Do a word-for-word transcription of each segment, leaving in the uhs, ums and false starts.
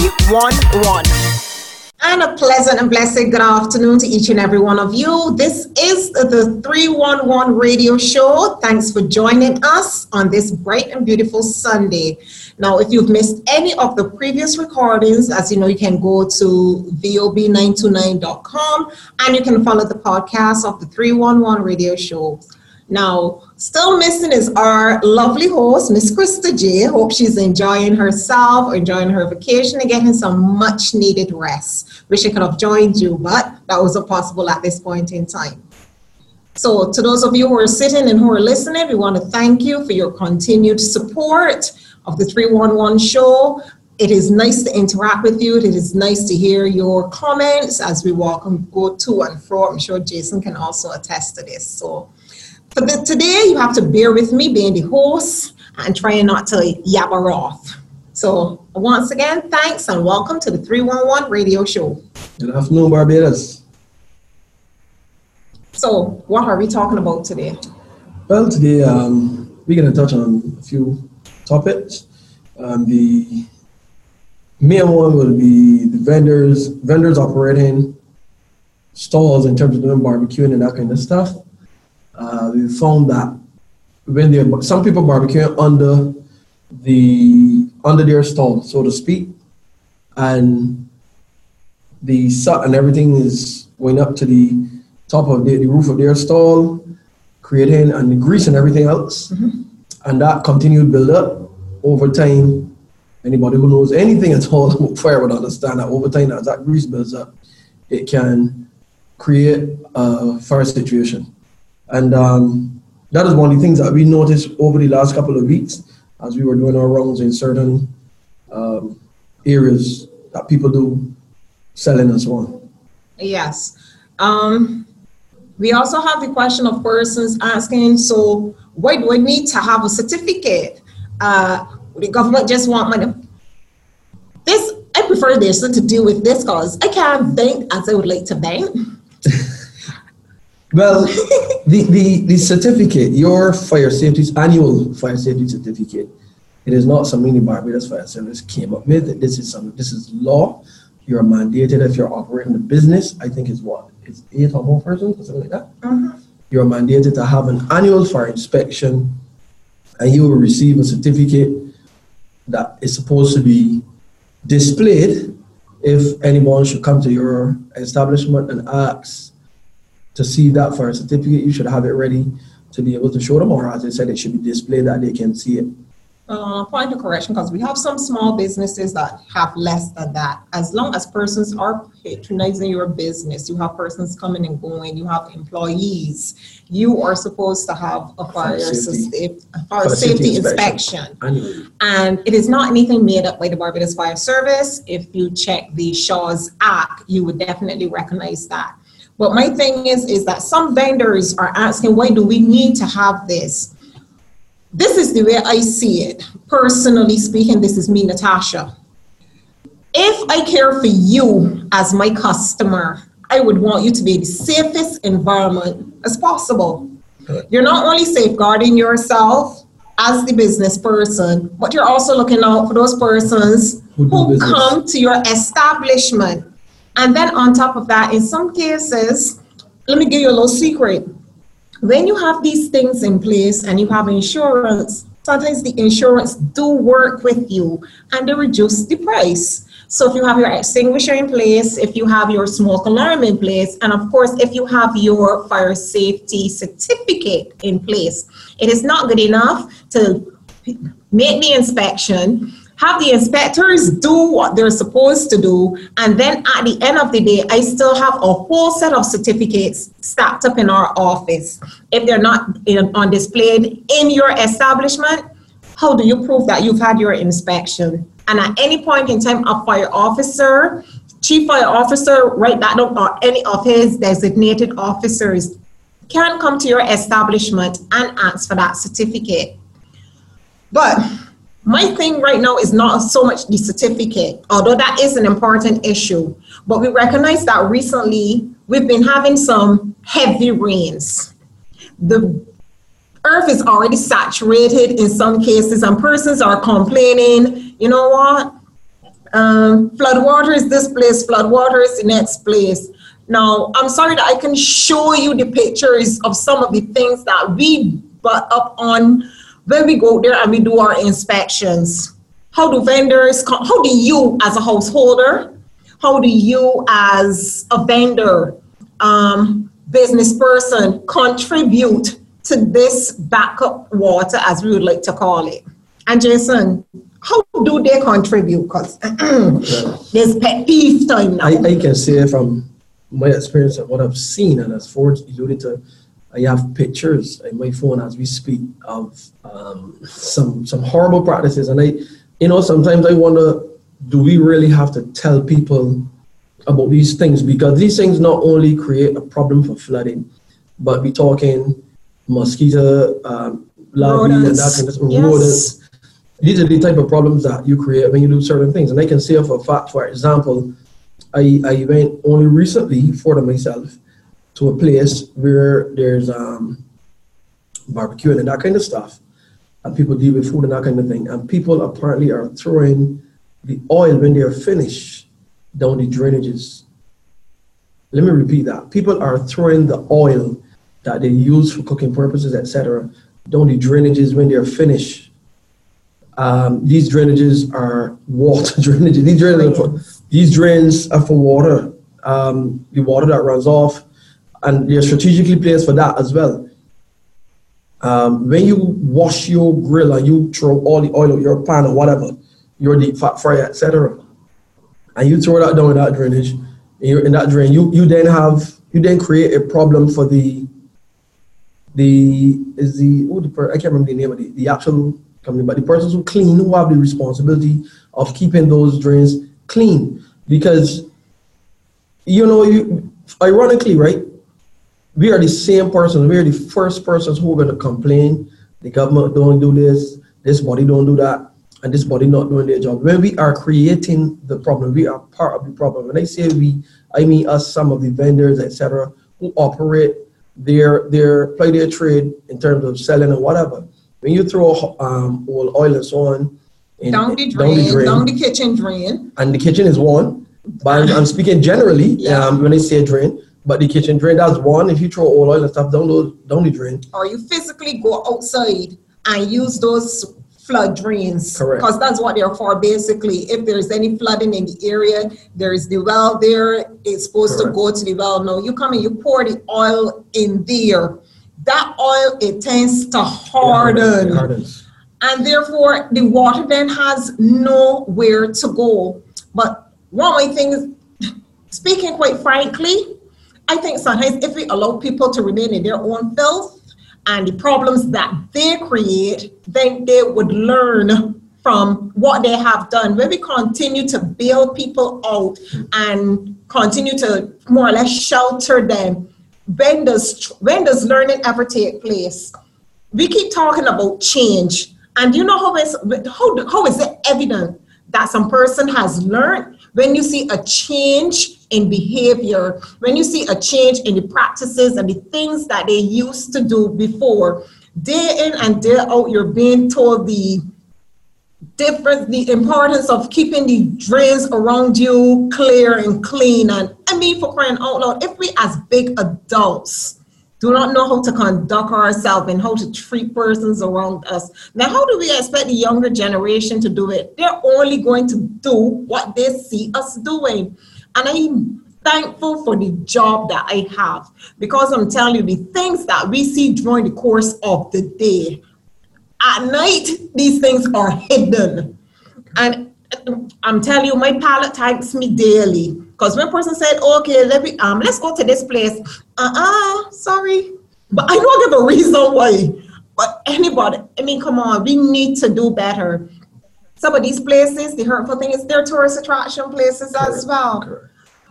three one one. And a pleasant and blessed good afternoon to each and every one of you. This is the three one one radio show. Thanks for joining us on this bright and beautiful Sunday. Now, if you've missed any of the previous recordings, as you know, you can go to V O B nine two nine dot com and you can follow the podcast of the three one one radio show. Now, still missing is our lovely host, Miss Krista J. Hope she's enjoying herself, enjoying her vacation, and getting some much needed rest. Wish I could have joined you, but that wasn't possible at this point in time. So to those of you who are sitting and who are listening, we want to thank you for your continued support of the three one one show. It is nice to interact with you. It is nice to hear your comments as we walk and go to and fro. I'm sure Jason can also attest to this. So for the, today, you have to bear with me being the host and trying not to yabber off. So once again, thanks and welcome to the three one one radio show. Good afternoon, Barbados. So what are we talking about today? Well, today um, we're going to touch on a few topics. Um, the main one will be the vendors, vendors operating stalls in terms of doing barbecuing and that kind of stuff. Uh, we found that when they some people barbecue under the under their stall, so to speak, and the salt and everything is going up to the top of the, the roof of their stall, creating and the grease and everything else, mm-hmm. and that continued build up over time. Anybody who knows anything at all about fire would understand that over time, as that grease builds up, it can create a fire situation. And um, that is one of the things that we noticed over the last couple of weeks as we were doing our rounds in certain um, areas that people do selling and so on. Yes. Um, we also have the question of persons asking, so why do I need to have a certificate? Uh, the government just want money. This, I prefer this to deal with this because I can't bank as I would like to bank. Well, the, the, the certificate, your fire safety, annual fire safety certificate, it is not something the Barbados Fire Service came up with. This is some, this is law. You're mandated if you're operating a business. I think it's what? It's eight or more persons or something like that. Uh-huh. You're mandated to have an annual fire inspection and you will receive a certificate that is supposed to be displayed if anyone should come to your establishment and ask to see that for a certificate. You should have it ready to be able to show them, or as I said, it should be displayed that they can see it. Uh, point of correction, because we have some small businesses that have less than that. As long as persons are patronizing your business, you have persons coming and going, you have employees, you are supposed to have a fire, fire safety, a fire fire safety, safety inspection. inspection. And it is not anything made up by the Barbados Fire Service. If you check the Shaw's Act, you would definitely recognize that. But my thing is, is that some vendors are asking, why do we need to have this? This is the way I see it. Personally speaking, this is me, Natasha. If I care for you as my customer, I would want you to be in the safest environment as possible. You're not only safeguarding yourself as the business person, but you're also looking out for those persons who, who come to your establishment. And then on top of that, in some cases, let me give you a little secret. When you have these things in place and you have insurance, sometimes the insurance do work with you and they reduce the price. So if you have your extinguisher in place, if you have your smoke alarm in place, and of course, if you have your fire safety certificate in place, it is not good enough to make the inspection, have the inspectors do what they're supposed to do, and then at the end of the day, I still have a whole set of certificates stacked up in our office. If they're not in, on display in your establishment, how do you prove that you've had your inspection? And at any point in time, a fire officer, chief fire officer, write that down, or any of his designated officers can come to your establishment and ask for that certificate. But my thing right now is not so much the certificate, although that is an important issue. But we recognize that recently we've been having some heavy rains. The earth is already saturated in some cases, and persons are complaining, you know what? Um, flood water is this place, flood water is the next place. Now, I'm sorry that I can show you the pictures of some of the things that we butt up on when we go there and we do our inspections. How do vendors, how do you as a householder, how do you as a vendor, um, business person contribute to this backup water, as we would like to call it? And Jason, how do they contribute? Because there's pet peeve time now. I, I can say from my experience and what I've seen, and as Ford alluded to, I have pictures in my phone as we speak of um, some some horrible practices. And I, you know, sometimes I wonder, do we really have to tell people about these things? Because these things not only create a problem for flooding, but we're talking mosquito, um, larvae, and that kind of yes. rodents. These are the type of problems that you create when you do certain things. And I can say for a fact, for example, I, I went only recently for myself to a place where there's um, barbecuing and that kind of stuff, and people deal with food and that kind of thing. And people apparently are throwing the oil when they're finished down the drainages. Let me repeat that. People are throwing the oil that they use for cooking purposes, et cetera, down the drainages when they're finished. Um, these drainages are water drainages. These drains are for, these drains are for water. Um, the water that runs off, and they're strategically placed for that as well. Um, when you wash your grill and you throw all the oil out your pan or whatever, your deep fat fryer, et cetera, and you throw that down in that drainage, and you're in that drain, you you then have you then create a problem for the the is the oh the per, I can't remember the name of the, the actual company, but the persons who clean, who have the responsibility of keeping those drains clean. Because you know, you ironically, right, we are the same person. We are the first persons who are going to complain. The government don't do this, this body don't do that, and this body not doing their job. When we are creating the problem, we are part of the problem. When I say we, I mean us, some of the vendors, et cetera, who operate their their play their trade in terms of selling and whatever. When you throw um, oil, oil and so on, in, down, the drain, down the drain, down the kitchen drain, and the kitchen is one. But I'm, I'm speaking generally. Yeah. Um, when I say drain. But the kitchen drain, that's one. If you throw oil and stuff down, those, down the drain. Or you physically go outside and use those flood drains. Correct. Because that's what they're for, basically. If there's any flooding in the area, there's the well there, it's supposed Correct. To go to the well. No, you come and you pour the oil in there. That oil, it tends to harden. It hardens. And therefore, the water then has nowhere to go. But one of my things, speaking quite frankly, I think sometimes if we allow people to remain in their own filth and the problems that they create, then they would learn from what they have done. When we continue to bail people out and continue to more or less shelter them, when does, when does learning ever take place? We keep talking about change. And do you know how is, how, how is it evident that some person has learned? When you see a change in behavior, when you see a change in the practices and the things that they used to do before, day in and day out, you're being told the difference, the importance of keeping the drains around you clear and clean. And I mean, for crying out loud, if we as big adults do not know how to conduct ourselves and how to treat persons around us, now how do we expect the younger generation to do it? They're only going to do what they see us doing. And I'm thankful for the job that I have, because I'm telling you, the things that we see during the course of the day, at night, these things are hidden. And I'm telling you, my palate thanks me daily. Because when a person said, okay, let me, um, let's go to this place. Uh-uh, sorry. But I don't give a reason why. But anybody, I mean, come on, we need to do better. Some of these places, the hurtful thing is they're tourist attraction places Correct. As well. Correct.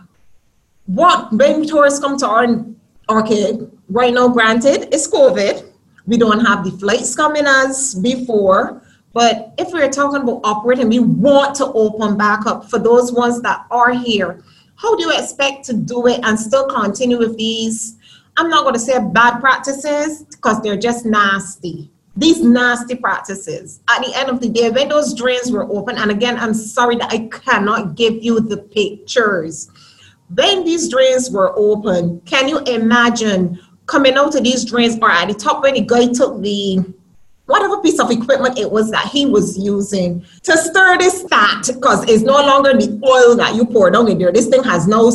What, when tourists come to our arcade, right now, granted, it's COVID. We don't have the flights coming as before. But if we're talking about operating, we want to open back up for those ones that are here. How do you expect to do it and still continue with these, I'm not going to say bad practices, because they're just nasty. these nasty practices. At the end of the day, when those drains were open, and again, I'm sorry that I cannot give you the pictures. When these drains were open, can you imagine coming out of these drains, or at the top when the guy took the whatever piece of equipment it was that he was using to stir this fat, because it's no longer the oil that you pour down in there. This thing has now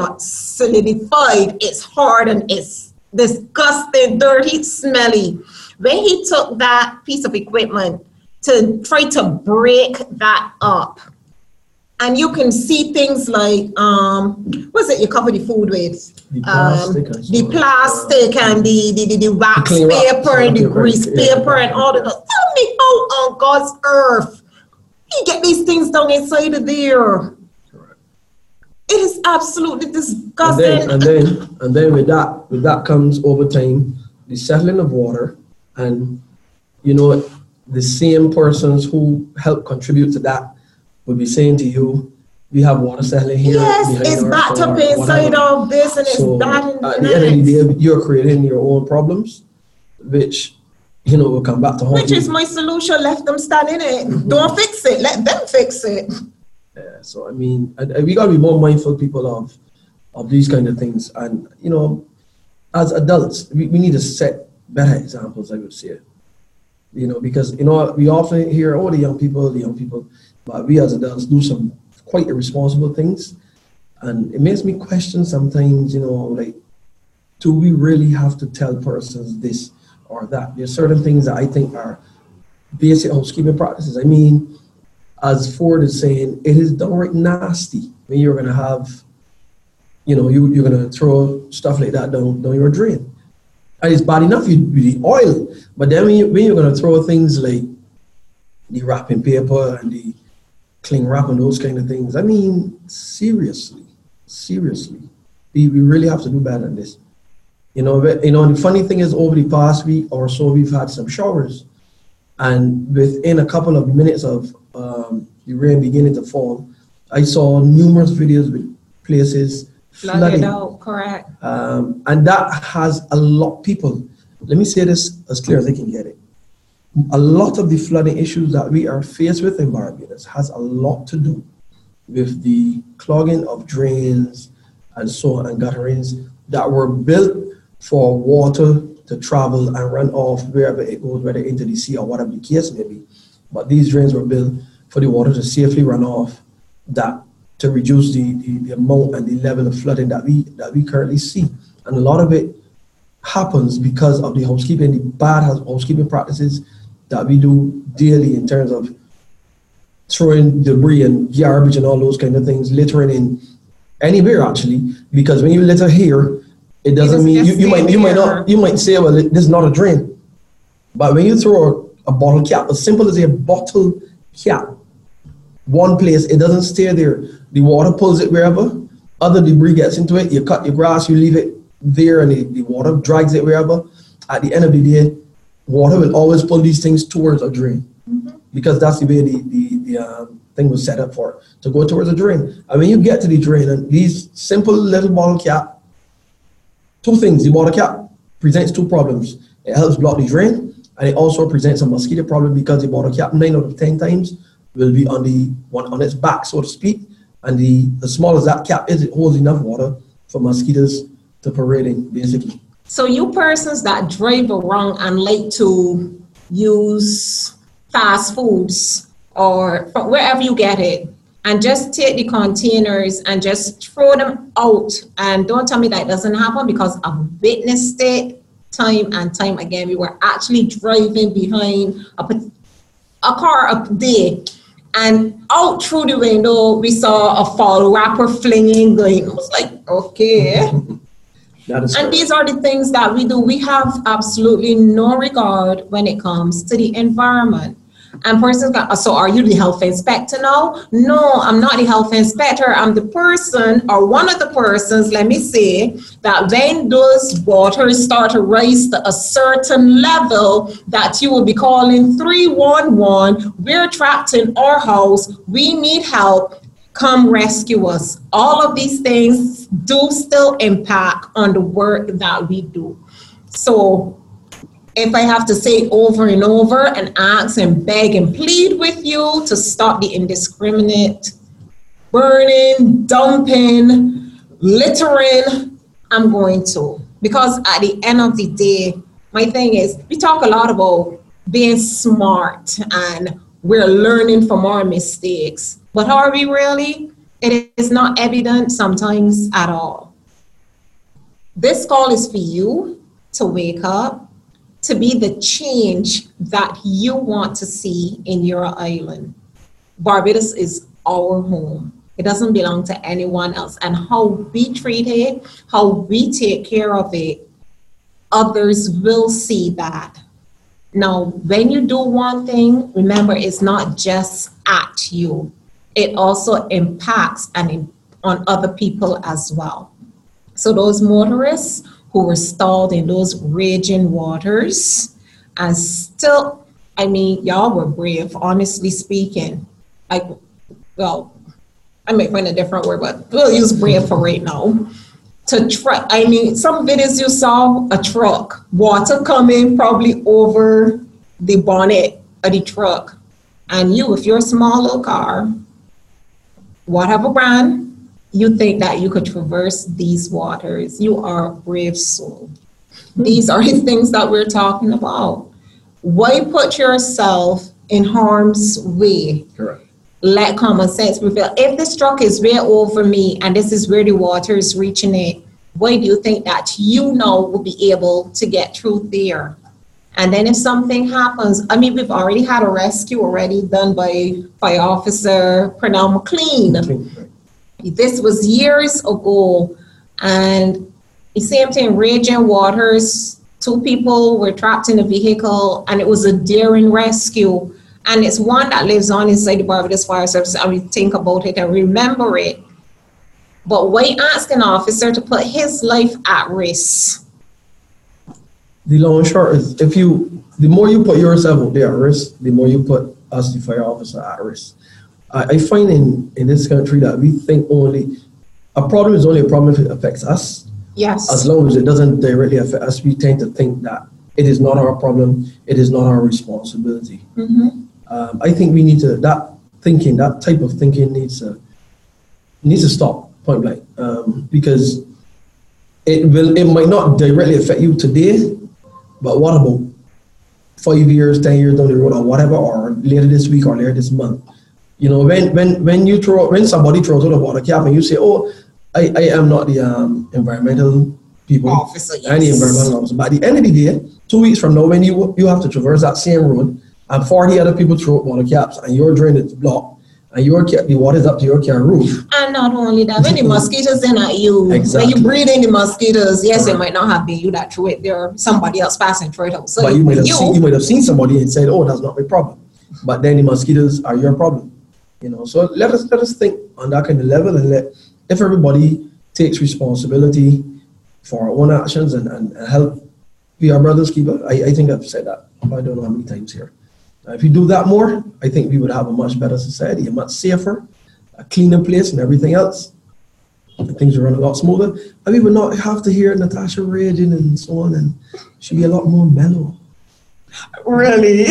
solidified. It's hard and it's disgusting, dirty, smelly. When he took that piece of equipment to try to break that up, and you can see things like, um, what's it you cover the food with? The plastic, um, and, the plastic uh, and the, the, the, the wax the paper and the paper, grease yeah, paper yeah. and all of that. Tell me how on God's earth you get these things down inside of there. Correct. It is absolutely disgusting. And then, and then, and then with that, with that comes over time, the settling of water, and you know, the same persons who help contribute to that will be saying to you, we have water settling here. Yes, it's backed up inside of this and it's so bad in the at the end of the day, you're creating your own problems, which, you know, will come back to haunt Which you. is my solution, left them stand in it. Mm-hmm. Don't fix it, let them fix it. Yeah, so I mean, and, and we got to be more mindful, people, of of these kind of things. And, you know, as adults, we, we need to set better examples, I would say. You know, because, you know, we often hear, oh, the young people, the young people, but we as adults do some quite irresponsible things. And it makes me question sometimes, you know, like, do we really have to tell persons this or that? There's certain things that I think are basic housekeeping practices. I mean, as Ford is saying, it is downright nasty when you're going to have, you know, you, you're going to throw stuff like that down, down your drain. And it's bad enough you the oil, but then when, you, when you're going to throw things like the wrapping paper and the cling wrap and those kind of things, I mean, seriously, seriously, we, we really have to do better than this. You know, you know, the funny thing is, over the past week or so, we've had some showers, and within a couple of minutes of um, the rain beginning to fall, I saw numerous videos with places flooding out, correct. Um, and that has a lot, people, let me say this as clear as I can get it. A lot of the flooding issues that we are faced with in Barbados has a lot to do with the clogging of drains and so on, and gutterings that were built for water to travel and run off wherever it goes, whether into the sea or whatever the case may be. But these drains were built for the water to safely run off, that to reduce the, the, the amount and the level of flooding that we that we currently see. And a lot of it happens because of the housekeeping, the bad housekeeping practices that we do daily in terms of throwing debris and garbage and all those kind of things, littering in anywhere actually, because when you litter here, it doesn't mean you, you might you might not you might say, well, this is not a drain. But when you throw a, a bottle cap, as simple as a bottle cap, one place, it doesn't stay there. The water pulls it wherever, other debris gets into it, you cut your grass, you leave it there, and the, the water drags it wherever. At the end of the day, water will always pull these things towards a drain, mm-hmm. because that's the way the, the, the um, thing was set up for, to go towards a drain. And when you get to the drain, and these simple little bottle cap, two things, the bottle cap presents two problems. It helps block the drain, and it also presents a mosquito problem, because the bottle cap, nine out of ten times, will be on the one on its back, so to speak. And the as small as that cap is, it holds enough water for mosquitoes to parading, basically. So you persons that drive around and like to use fast foods or from wherever you get it, and just take the containers and just throw them out, and don't tell me that it doesn't happen, because I've witnessed it time and time again. We were actually driving behind a, a car up there, and out through the window, we saw a fall wrapper flinging going. I was like, okay. That is and correct. These are the things that we do. We have absolutely no regard when it comes to the environment. And persons go, so are you the health inspector now? No, I'm not the health inspector. I'm the person, or one of the persons, let me say, that when those waters start to rise to a certain level, that you will be calling three one one, we're trapped in our house, we need help, come rescue us. All of these things do still impact on the work that we do. So if I have to say over and over and ask and beg and plead with you to stop the indiscriminate burning, dumping, littering, I'm going to. Because at the end of the day, my thing is, we talk a lot about being smart and we're learning from our mistakes. But are we really? It is not evident sometimes at all. This call is for you to wake up, to be the change that you want to see in your island. Barbados is our home. It doesn't belong to anyone else. And how we treat it, how we take care of it, others will see that. Now, when you do one thing, remember, it's not just at you. It also impacts and on other people as well. So those motorists who were stalled in those raging waters, and still, I mean, y'all were brave, honestly speaking. Like, well, I might find a different word, but we'll use brave for right now. To try, I mean, some videos you saw, a truck, water coming probably over the bonnet of the truck. And you, if you're a small little car, whatever brand, you think that you could traverse these waters. You are a brave soul. These are the things that we're talking about. Why put yourself in harm's way? Correct. Let common sense prevail. If this truck is way over me and this is where the water is reaching it, why do you think that you know will be able to get through there? And then if something happens, I mean, we've already had a rescue already done by Fire Officer Pernell McLean. This was years ago. And the same thing, raging waters, two people were trapped in a vehicle and it was a daring rescue. And it's one that lives on inside the Barbados Fire Service, and we think about it and remember it. But why ask an officer to put his life at risk? The long and short is, if you, the more you put yourself out there at risk, the more you put us, the fire officer, at risk. I, I find in, in this country that we think only, a problem is only a problem if it affects us. Yes. As long as it doesn't directly affect us, we tend to think that it is not our problem, it is not our responsibility. Mm-hmm. Um, I think we need to, that thinking, that type of thinking needs to, needs to stop, point blank. Um, because it will, it might not directly affect you today, but what about five years, ten years down the road or whatever, or later this week or later this month? You know, when when when you throw, when somebody throws out a water cap and you say, oh, I, I am not the um, environmental people, officer, yes. and the environmental officer. But at the end of the day, two weeks from now, when you you have to traverse that same road, and forty other people throw out water caps, and your drain is blocked, and your the water is up to your car roof. And not only that, when the mosquitoes are not you, Exactly. when you breathe in the mosquitoes, yes, it might not have been you that threw it there, somebody else passing through it outside. But you might have seen, you might have seen somebody and said, "Oh, that's not my problem," but then the mosquitoes are your problem. You know, so let us let us think on that kind of level, and let if everybody takes responsibility for our own actions and, and help be our brother's keeper. I, I think I've said that I don't know how many times here. Uh, if you do that more, I think we would have a much better society, a much safer, a cleaner place, and everything else. And things would run a lot smoother, and we would not have to hear Natasha raging and so on, and she'd be a lot more mellow. Really?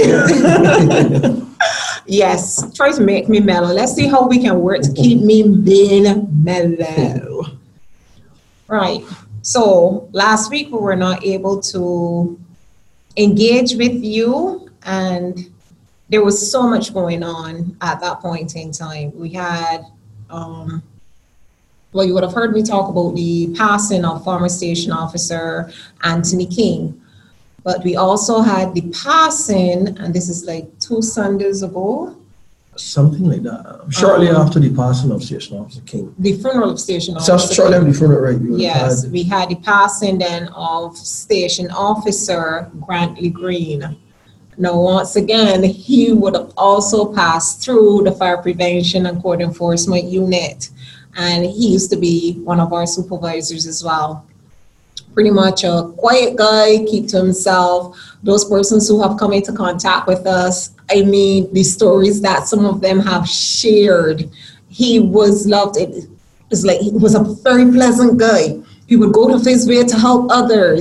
Yes, try to make me mellow. Let's see how we can work to keep me being mellow. Right. So last week we were not able to engage with you, and there was so much going on at that point in time. We had, um, well, you would have heard me talk about the passing of former station officer Anthony King. But we also had the passing, and this is like two Sundays ago. Something like that. Shortly um, after the passing of Station Officer King. The funeral of Station Officer So shortly after the funeral, right? We yes, had... we had the passing then of Station Officer Grantley Green. Now, once again, he would have also passed through the Fire Prevention and Code Enforcement Unit. And he used to be one of our supervisors as well. Pretty much a quiet guy, keep to himself. Those persons who have come into contact with us, I mean, the stories that some of them have shared, he was loved. It was like, he was a very pleasant guy. He would go to his way to help others.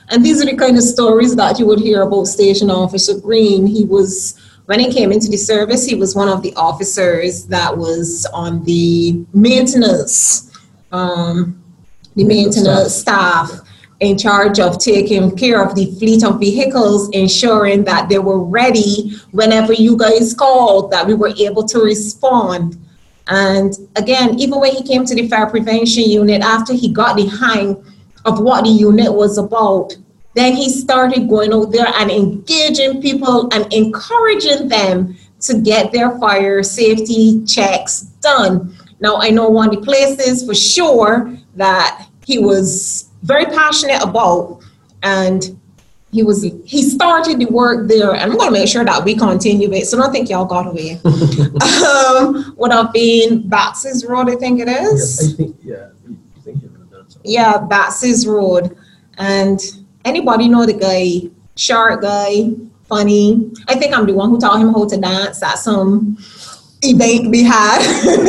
And these are the kind of stories that you would hear about Station Officer Green. He was, when he came into the service, he was one of the officers that was on the maintenance, um, the maintenance staff in charge of taking care of the fleet of vehicles, ensuring that they were ready whenever you guys called, that we were able to respond. And again, even when he came to the fire prevention unit, after he got the hang of what the unit was about, then he started going out there and engaging people and encouraging them to get their fire safety checks done. Now, I know one of the places for sure that he was very passionate about, and he was he started the work there, and I'm going to make sure that we continue it, so don't think y'all got away. um, would have been Bax's Road, I think it is. Yes, I think, yeah, I think you're going to done so. Yeah, Bax's Road. And anybody know the guy, short guy, funny. I think I'm the one who taught him how to dance at some event we had.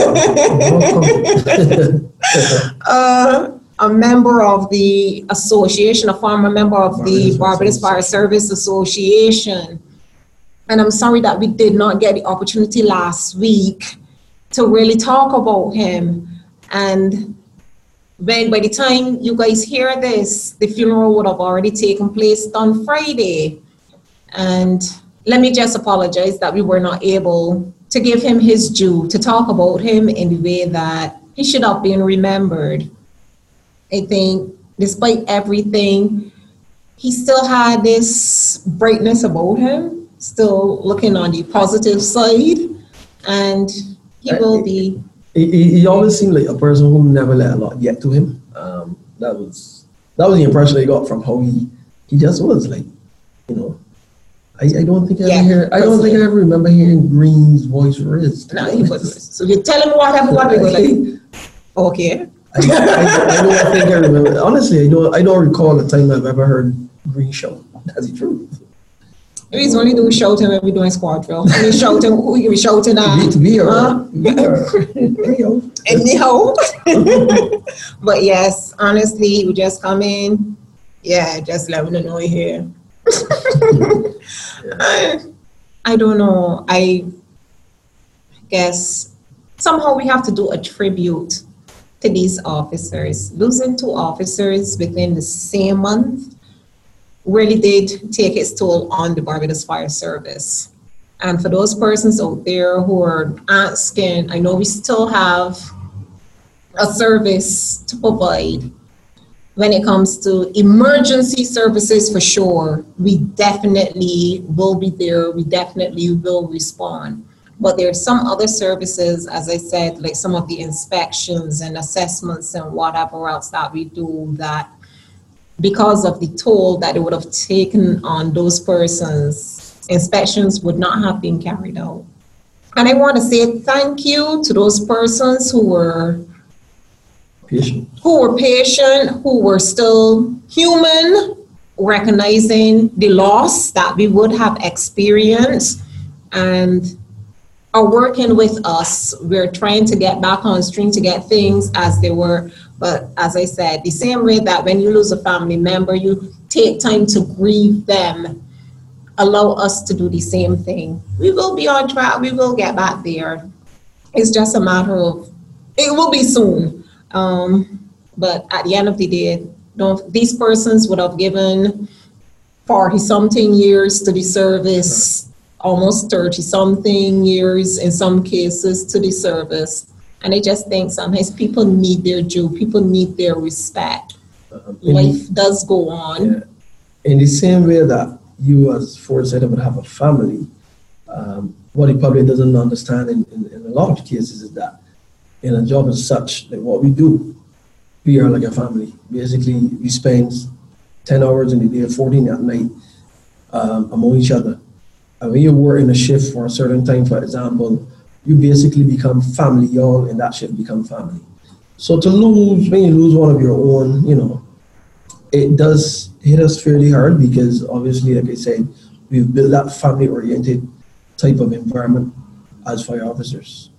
uh, a member of the association, a former member of the Barbados Fire Service Association. And I'm sorry that we did not get the opportunity last week to really talk about him. And when by the time you guys hear this, the funeral would have already taken place on Friday. And let me just apologize that we were not able to give him his due, to talk about him in the way that he should have been remembered. I think despite everything, he still had this brightness about him, still looking on the positive side, and he will be. He, he always seemed like a person who never let a lot get to him. Um, that was that was the impression I got from how he he just was, like, you know. I, I don't think I Yeah, ever hear, I don't think I ever remember hearing Green's voice raised. No, he was. So you tell him whatever, what we go like. Okay. I, I, I don't think I remember. Honestly, I don't. I don't recall a time I've ever heard Green shout. That's the truth. He's only doing shouting when we're doing squad drill. I mean, shouting. Who you be shouting at? To be huh? Anyhow. Anyhow. But yes, honestly, we just come in. Yeah, just let me know you're here. I, I don't know. I guess somehow we have to do a tribute to these officers. Losing two officers within the same month really did take its toll on the Barbados Fire Service. And for those persons out there who are asking, I know we still have a service to provide. When it comes to emergency services, for sure, we definitely will be there. We definitely will respond. But there are some other services, as I said, like some of the inspections and assessments and whatever else that we do, that because of the toll that it would have taken on those persons, inspections would not have been carried out. And I want to say thank you to those persons who were patient, who were patient, who were still human, recognizing the loss that we would have experienced, and are working with us. We're trying to get back on stream to get things as they were. But as I said, the same way that when you lose a family member, you take time to grieve them, allow us to do the same thing. We will be on track. We will get back there. It's just a matter of, it will be soon. Um, but at the end of the day, don't, these persons would have given forty something years to the service, almost thirty something years in some cases to the service. And I just think sometimes people need their due, people need their respect. Um, Life does go on. Yeah. In the same way that you as Ford said would have a family, um, what the public doesn't understand in, in, in a lot of cases is that in a job as such, like what we do, we are like a family. Basically, we spend ten hours in the day, fourteen at night, um, among each other. And when you work in a shift for a certain time, for example, you basically become family. Y'all in that shift become family. So to lose, when you lose one of your own, you know, it does hit us fairly hard because obviously, like I said, we've built that family-oriented type of environment as fire officers.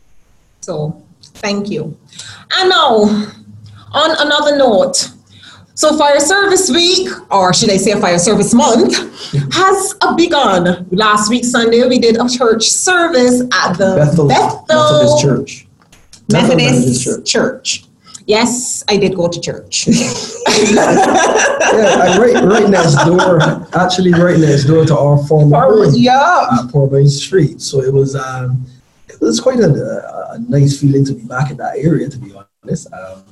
So, thank you. And now, on another note, So Fire Service Week, or should I say Fire Service Month, has begun. Last week, Sunday, we did a church service at the Bethel, Bethel Methodist Church. Bethel Methodist Methodist Church. Church. Yes, I did go to church. Yeah, I- right, right next door, actually right next door to our former home Yeah. at Port Street. So it was, um, it was quite a, a, a nice feeling to be back in that area, to be honest. Um,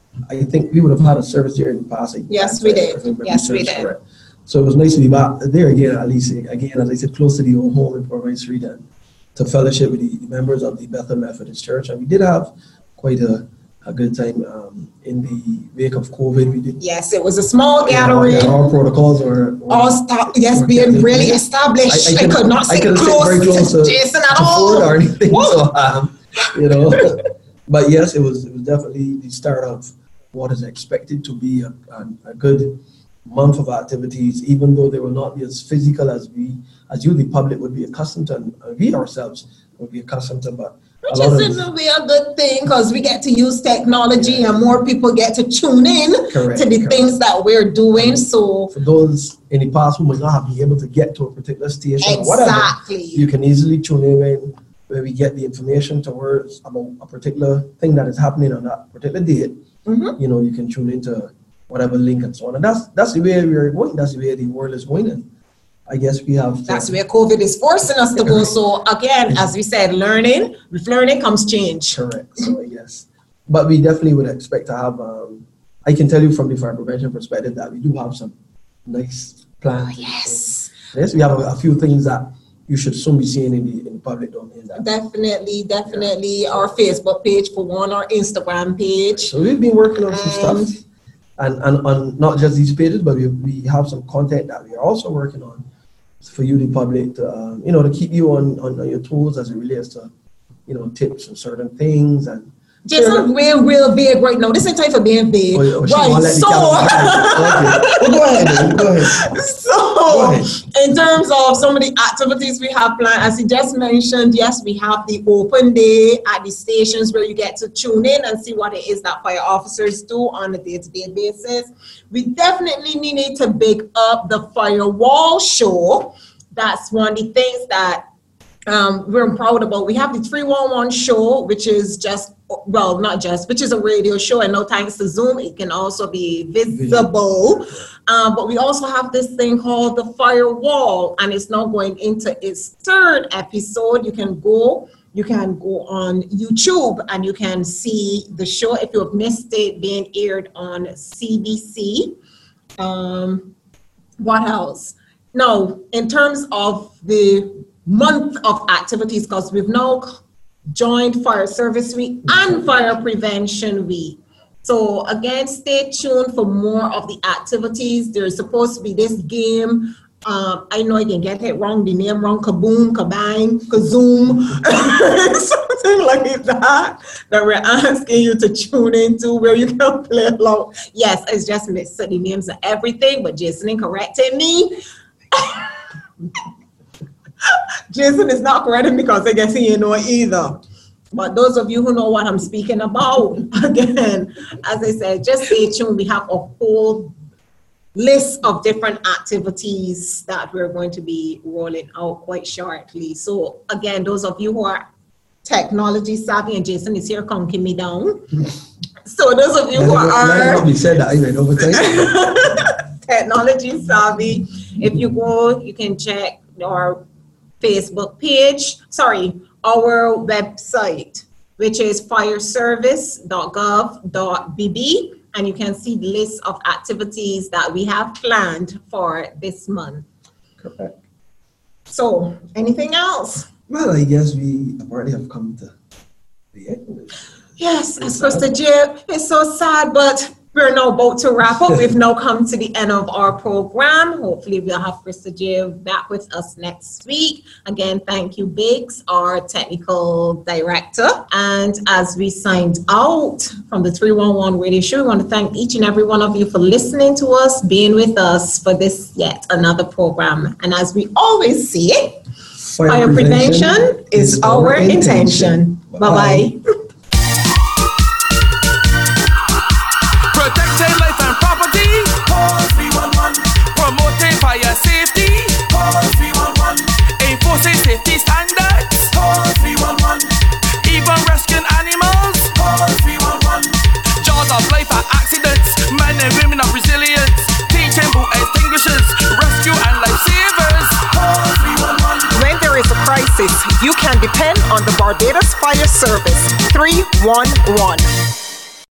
I think we would have had a service here in the past. I Yes, think, we uh, did. if I remember Yes, we search did. correct. So it was nice to be back there again, at least, again, as I said, close to the old home in Port Street, and to fellowship with the members of the Bethel Methodist Church. And we did have quite a, a good time um, in the wake of COVID. We did. Yes, it was a small Yeah, gathering. yeah, our protocols were, were All stop, yes, were being kept- really established. I, couldn't- could not I sit couldn't close, very close to, Jason at to all. Ford or anything. Woo! So, um, you know, but yes, it was it was definitely the start of what is expected to be a, a, a good month of activities, even though they will not be as physical as we, as you, the public, would be accustomed to, and we ourselves would be accustomed to. But Which a lot is of, will be a good thing because we get to use technology Yeah. and more people get to tune in Correct, to the correct. things that we're doing. So for those in the past who might not have been able to get to a particular station or whatever, exactly. you can easily tune in when, where we get the information towards about a particular thing that is happening on that particular date. Mhm. You know, you can tune into whatever link and so on. And that's that's the way we're going. That's the way the world is going. And I guess we have to, That's where COVID is forcing us to go. So again, as we said, learning, with learning comes change. correct. So I guess. But we definitely would expect to have, um, I can tell you from the fire prevention perspective that we do have some nice plans. Oh, yes. Yes, we have a, a few things that you should soon be seeing in the, in the public domain. That, Definitely, definitely. Our Facebook page for one, our Instagram page. so we've been working on some And- stuff. And, and on not just these pages, but we, we have some content that we are also working on for you, the public, to, um, you know, to keep you on, on, on your tools as it relates to, you know, tips and certain things. And Jason, real, real big right now. This is time for being big. Oh, oh, she right. won't let the So, camera- okay. Well, go ahead, then. Go ahead. Go so ahead. in terms of some of the activities we have planned, as he just mentioned, yes, we have the open day at the stations where you get to tune in and see what it is that fire officers do on a day-to-day basis. We definitely need to big up the Firewall Show. That's one of the things that um, we're proud about. We have the three one one show, which is just, well, not just, which is a radio show, and no thanks to Zoom, it can also be visible. Um, but we also have this thing called the Firewall, and it's now going into its third episode. You can go, you can go on YouTube and you can see the show if you have missed it being aired on C B C. Um, what else? No, in terms of the month of activities, because we've now joined Fire Service Week and Fire Prevention Week. So again, stay tuned for more of the activities. There's supposed to be this game. Um, I know I can get it wrong, the name wrong, Kaboom, Kabang, Kazoom, something like that, that we're asking you to tune into where you can play along. Yes, it's just missed the names of everything, but Jason corrected me. Jason is not correcting me because I guess he didn't know either. But those of you who know what I'm speaking about, again, as I said, just stay tuned. We have a whole list of different activities that we're going to be rolling out quite shortly. So again, those of you who are technology savvy, and Jason is here conking me down. So those of you who are probably said that even over time. technology savvy, if you go, you can check our Facebook page, sorry, our website, which is fire service dot gov dot b b, and you can see the list of activities that we have planned for this month. Correct. So, anything else? Well, I guess we already have come to the end. Yes, as Mister Jim, it's so sad, but we're now about to wrap up. We've now come to the end of our program. Hopefully we'll have Mister Jill back with us next week. Again, thank you, Biggs, our technical director. And as we signed out from the three one one radio show, we want to thank each and every one of you for listening to us, being with us for this yet another program. And as we always say, fire, fire prevention, prevention is, is our intention. intention. Bye-bye. Protect their life and property. Barbados Fire Service three one one.